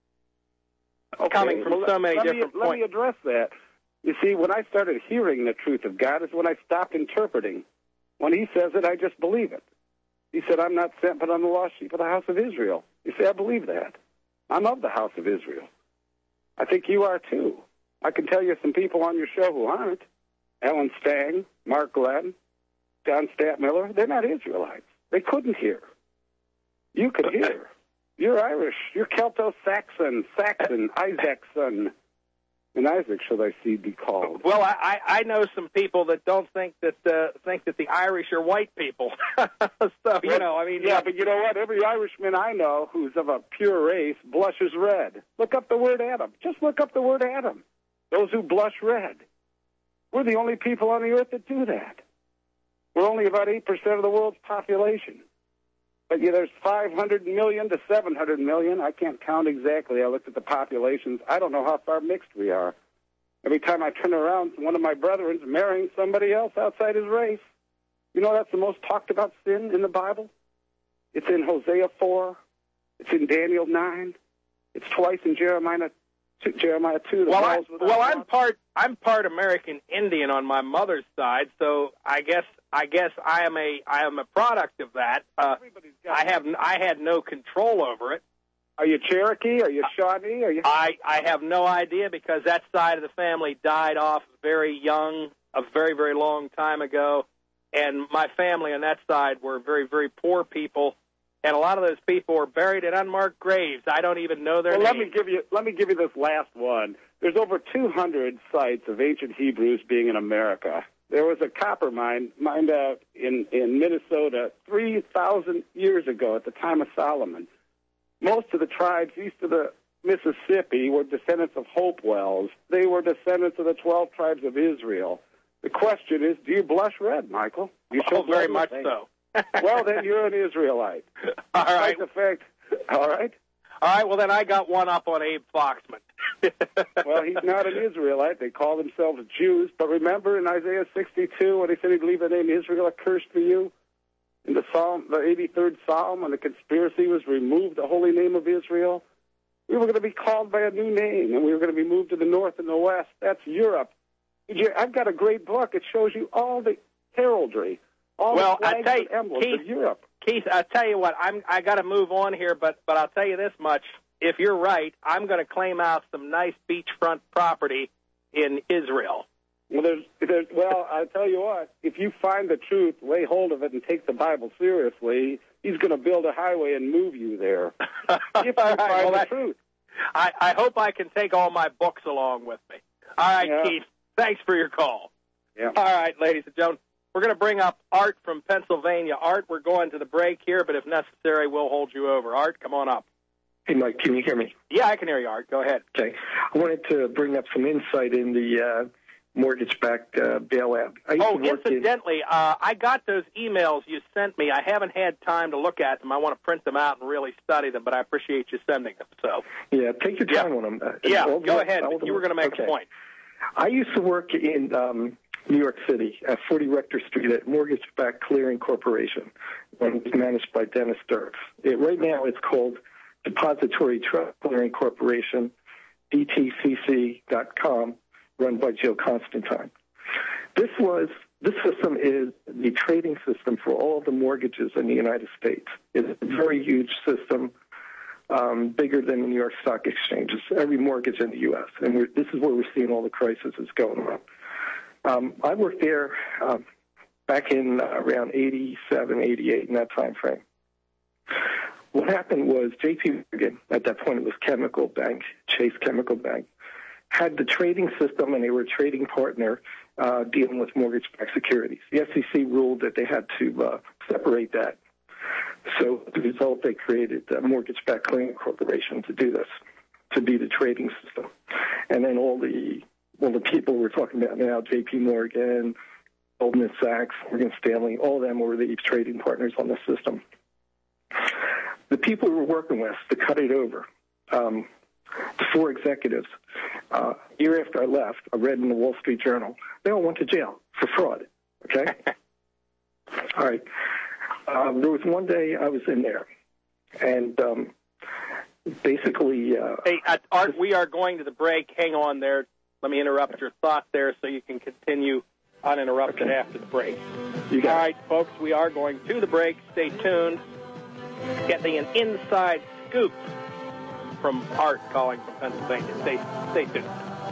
coming from so many different points. Let me address that. You see, when I started hearing the truth of God is when I stopped interpreting. When he says it, I just believe it. He said, I'm not sent but I'm the lost sheep of the house of Israel. You see, I believe that. I'm of the house of Israel. I think you are too. I can tell you some people on your show who aren't. Ellen Stang, Mark Glenn, John Stadtmiller, they're not Israelites. They couldn't hear. You could hear. You're Irish. You're Celto-Saxon, Isaacson. And Isaac shall thy seed be called. Well, I know some people that don't think that the Irish are white people. So, Yeah, but you know what? Every Irishman I know who's of a pure race blushes red. Look up the word Adam. Just look up the word Adam. Those who blush red. We're the only people on the earth that do that. We're only about 8% of the world's population. But there's 500 million to 700 million. I can't count exactly. I looked at the populations. I don't know how far mixed we are. Every time I turn around, one of my brethren's marrying somebody else outside his race. That's the most talked about sin in the Bible. It's in Hosea 4. It's in Daniel 9. It's twice in Jeremiah 2. Well, I'm part American Indian on my mother's side, so I guess I am a product of that. I had no control over it. Are you Cherokee? Are you Shawnee? I have no idea because that side of the family died off very young, a very, very long time ago, and my family on that side were very, very poor people. And a lot of those people were buried in unmarked graves. I don't even know their names. Let me give you this last one. There's over 200 sites of ancient Hebrews being in America. There was a copper mine mined out in Minnesota 3,000 years ago at the time of Solomon. Most of the tribes east of the Mississippi were descendants of Hopewells. They were descendants of the 12 tribes of Israel. The question is, do you blush red, Michael? You very much so. Well, then you're an Israelite. All right. All right. All right, well, then I got one up on Abe Foxman. Well, he's not an Israelite. They call themselves Jews. But remember in Isaiah 62 when he said he'd leave the name Israel accursed for you? In the 83rd Psalm, when the conspiracy was removed, the holy name of Israel, we were going to be called by a new name, and we were going to be moved to the north and the west. That's Europe. I've got a great book. It shows you all the heraldry, all the flags and emblems of Europe. Keith, I tell you what, I got to move on here, but I'll tell you this much: if you're right, I'm going to claim out some nice beachfront property in Israel. Well, I'll tell you what: if you find the truth, lay hold of it, and take the Bible seriously, he's going to build a highway and move you there. If you find the truth, I hope I can take all my books along with me. All right, Keith. Thanks for your call. Yeah. All right, ladies and gentlemen. We're going to bring up Art from Pennsylvania. Art, we're going to the break here, but if necessary, we'll hold you over. Art, come on up. Hey, Mike, can you hear me? Yeah, I can hear you, Art. Go ahead. Okay. I wanted to bring up some insight in the mortgage-backed bailout. Incidentally, I got those emails you sent me. I haven't had time to look at them. I want to print them out and really study them, but I appreciate you sending them. So, yeah, take your time on them. Go ahead. You were going to make a point. I used to work in New York City at 40 Rector Street at Mortgage Backed Clearing Corporation, when it was managed by Dennis Dirks. Right now it's called Depository Trust Clearing Corporation, DTCC.com, run by Joe Constantine. This system is the trading system for all the mortgages in the United States. It's a very huge system, bigger than the New York Stock Exchange. It's every mortgage in the U.S., and this is where we're seeing all the crises going on. I worked there back in around 87, 88, in that time frame. What happened was J.P. Morgan, at that point it was Chemical Bank, Chase Chemical Bank, had the trading system, and they were a trading partner dealing with mortgage-backed securities. The SEC ruled that they had to separate that. So as a result, they created the Mortgage-Backed Clearing Corporation to do this. to be the trading system. And then all the people we're talking about now, J.P. Morgan, Goldman Sachs, Morgan Stanley, all of them were the trading partners on the system. The people we were working with to cut it over, the 4 executives, a year after I left, I read in the Wall Street Journal, they all went to jail for fraud, okay? All right. There was one day I was in there, and basically... hey, Art, we are going to the break. Hang on there. Let me interrupt your thought there so you can continue uninterrupted after the break. All right, folks, we are going to the break. Stay tuned. Getting an inside scoop from Art calling from Pennsylvania. Stay tuned.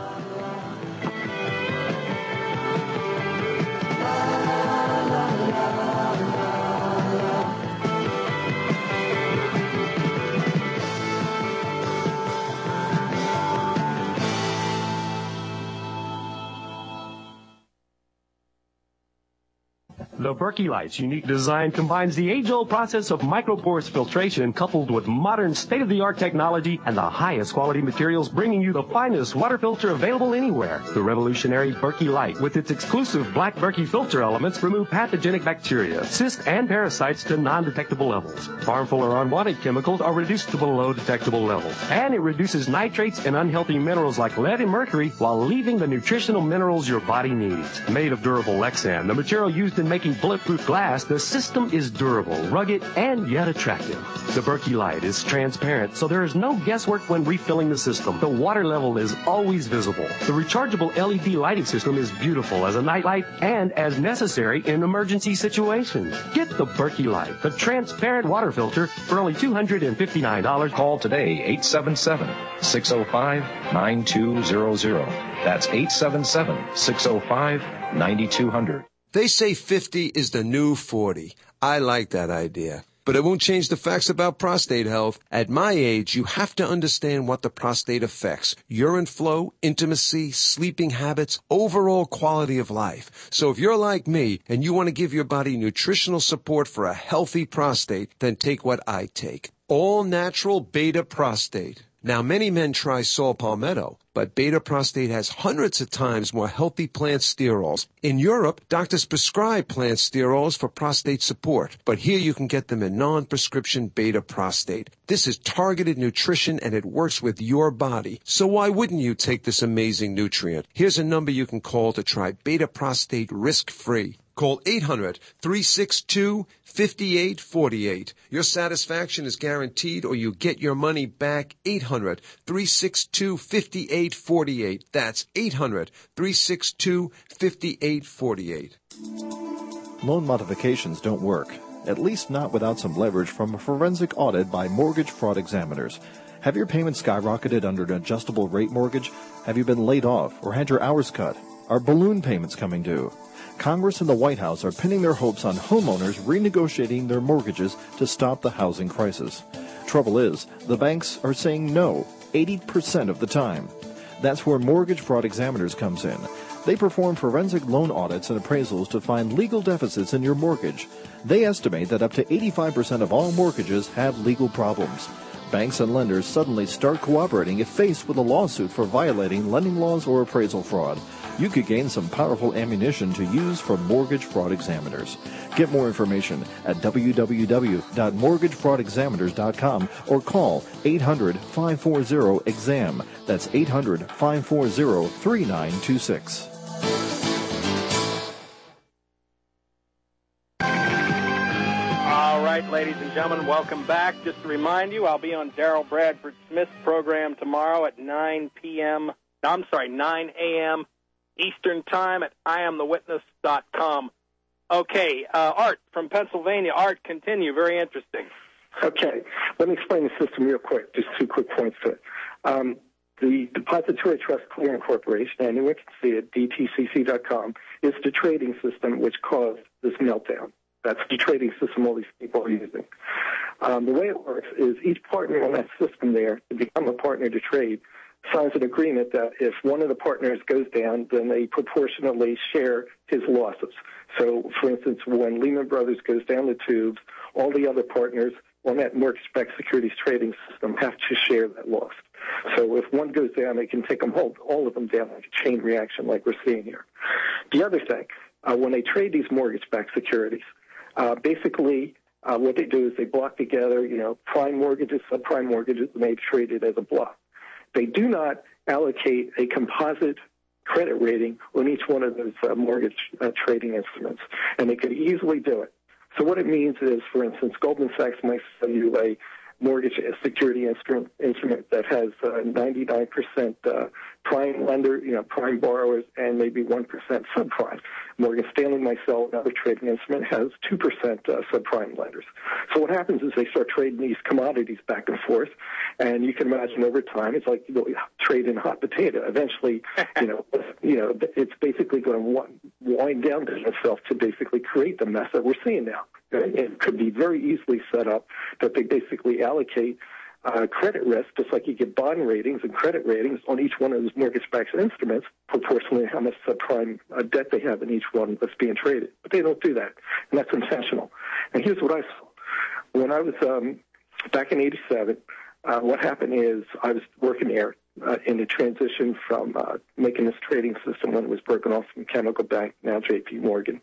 The Berkey Light's unique design combines the age-old process of micropores filtration coupled with modern state-of-the-art technology and the highest quality materials, bringing you the finest water filter available anywhere. The revolutionary Berkey Light, with its exclusive black Berkey filter elements, remove pathogenic bacteria, cysts, and parasites to non-detectable levels. Harmful or unwanted chemicals are reduced to below detectable levels. And it reduces nitrates and unhealthy minerals like lead and mercury while leaving the nutritional minerals your body needs. Made of durable Lexan, the material used in making bulletproof glass, the system is durable, rugged, and yet attractive. The Berkey Light is transparent, so there is no guesswork when refilling the system. The water level is always visible. The rechargeable LED lighting system is beautiful as a nightlight and as necessary in emergency situations. Get the Berkey Light, the transparent water filter, for only $259. Call today, 877-605-9200. That's 877-605-9200. They say 50 is the new 40. I like that idea. But it won't change the facts about prostate health. At my age, you have to understand what the prostate affects. Urine flow, intimacy, sleeping habits, overall quality of life. So if you're like me and you want to give your body nutritional support for a healthy prostate, then take what I take. All natural beta prostate. Now, many men try saw palmetto, but beta prostate has hundreds of times more healthy plant sterols. In Europe, doctors prescribe plant sterols for prostate support, but here you can get them in non-prescription beta prostate. This is targeted nutrition and it works with your body. So why wouldn't you take this amazing nutrient? Here's a number you can call to try beta prostate risk-free. Call 800-362-5848. Your satisfaction is guaranteed or you get your money back. 800-362-5848. That's 800-362-5848. Loan modifications don't work, at least not without some leverage from a forensic audit by mortgage fraud examiners. Have your payments skyrocketed under an adjustable rate mortgage? Have you been laid off or had your hours cut? Are balloon payments coming due? Congress and the White House are pinning their hopes on homeowners renegotiating their mortgages to stop the housing crisis. Trouble is, the banks are saying no 80% of the time. That's where mortgage fraud examiners comes in. They perform forensic loan audits and appraisals to find legal deficits in your mortgage. They estimate that up to 85% of all mortgages have legal problems. Banks and lenders suddenly start cooperating if faced with a lawsuit for violating lending laws or appraisal fraud. You could gain some powerful ammunition to use for mortgage fraud examiners. Get more information at www.mortgagefraudexaminers.com or call 800-540-EXAM. That's 800-540-3926. All right, ladies and gentlemen, welcome back. Just to remind you, I'll be on Daryl Bradford Smith's program tomorrow at 9 a.m. Eastern Time at IamTheWitness.com. Okay, Art from Pennsylvania. Art, continue. Very interesting. Okay. Let me explain the system real quick. Just 2 quick points to it. The Depository Trust Clearing Corporation, anyone can see it, DTCC.com, is the trading system which caused this meltdown. That's the trading system all these people are using. The way it works is each partner on that system there, to become a partner to trade, signs an agreement that if one of the partners goes down, then they proportionally share his losses. So, for instance, when Lehman Brothers goes down the tubes, all the other partners on that mortgage-backed securities trading system have to share that loss. So if one goes down, they can take them all of them down like a chain reaction like we're seeing here. The other thing, when they trade these mortgage-backed securities, basically what they do is they block together, prime mortgages, subprime mortgages, and they trade it as a block. They do not allocate a composite credit rating on each one of those mortgage trading instruments, and they could easily do it. So what it means is, for instance, Goldman Sachs might sell you a mortgage security instrument that has 99% prime lender, prime borrowers, and maybe 1% subprime. Morgan Stanley might sell another trading instrument has 2% subprime lenders. So what happens is they start trading these commodities back and forth, and you can imagine over time it's like trading hot potato. Eventually, it's basically going to wind down to itself to basically create the mess that we're seeing now. It could be very easily set up that they basically allocate credit risk, just like you get bond ratings and credit ratings on each one of those mortgage-backed instruments, proportionally how much subprime debt they have in each one that's being traded. But they don't do that, and that's intentional. And here's what I saw. When I was back in '87, what happened is I was working there in the transition from making this trading system when it was broken off from Chemical Bank, now J.P. Morgan.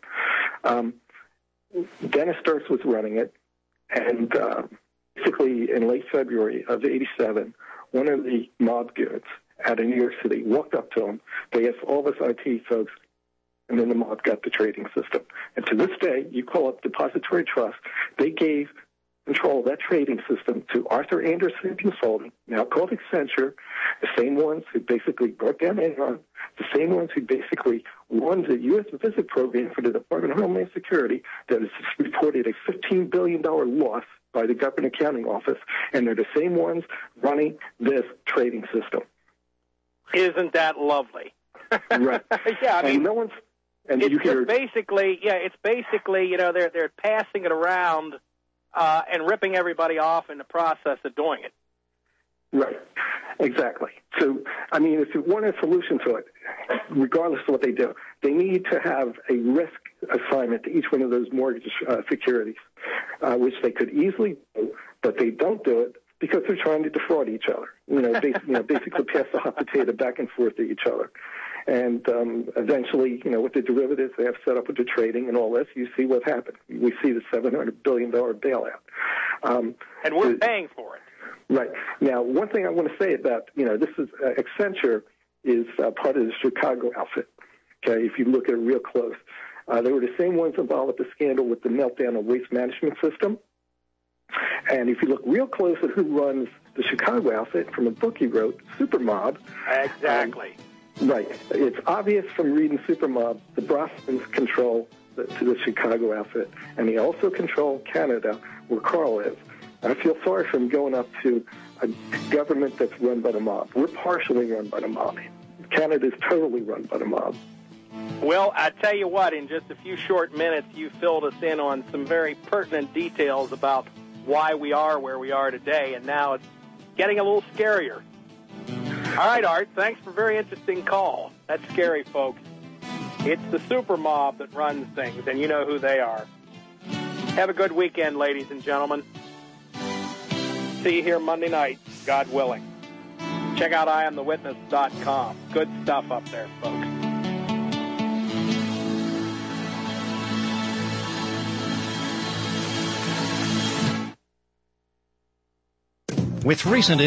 Dennis Sturz was running it, and basically in late February of '87, one of the mob goons out of New York City walked up to him. They asked all of us IT folks, and then the mob got the trading system. And to this day, you call up Depository Trust, they gave control of that trading system to Arthur Andersen Consulting, now called Accenture, the same ones who basically broke down Enron, the same ones who basically won the U.S. visit program for the Department of Homeland Security that has reported a $15 billion loss by the Government Accounting Office, and they're the same ones running this trading system. Isn't that lovely? Right. Yeah, I mean, and no one's. And it's you hear basically, they're passing it around and ripping everybody off in the process of doing it. Right. Exactly. So, I mean, if you want a solution to it, regardless of what they do, they need to have a risk assignment to each one of those mortgage securities, which they could easily do, but they don't do it because they're trying to defraud each other. Basically pass the hot potato back and forth to each other. And eventually, with the derivatives they have set up with the trading and all this, you see what happened. We see the $700 billion bailout. And we're paying for it. Right. Now, one thing I want to say about, this is Accenture is part of the Chicago outfit. Okay, if you look at it real close. They were the same ones involved with the scandal with the meltdown of waste management system. And if you look real close at who runs the Chicago outfit from a book he wrote, Supermob. Exactly. Right. It's obvious from reading Supermob, the Brosnans control the Chicago outfit, and they also control Canada, where Carl is. I feel sorry for him going up to a government that's run by the mob. We're partially run by the mob. Canada is totally run by the mob. Well, I tell you what, in just a few short minutes, you filled us in on some very pertinent details about why we are where we are today, and now it's getting a little scarier. All right, Art, thanks for a very interesting call. That's scary, folks. It's the super mob that runs things, and you know who they are. Have a good weekend, ladies and gentlemen. See you here Monday night, God willing. Check out IamTheWitness.com. Good stuff up there, folks. With recent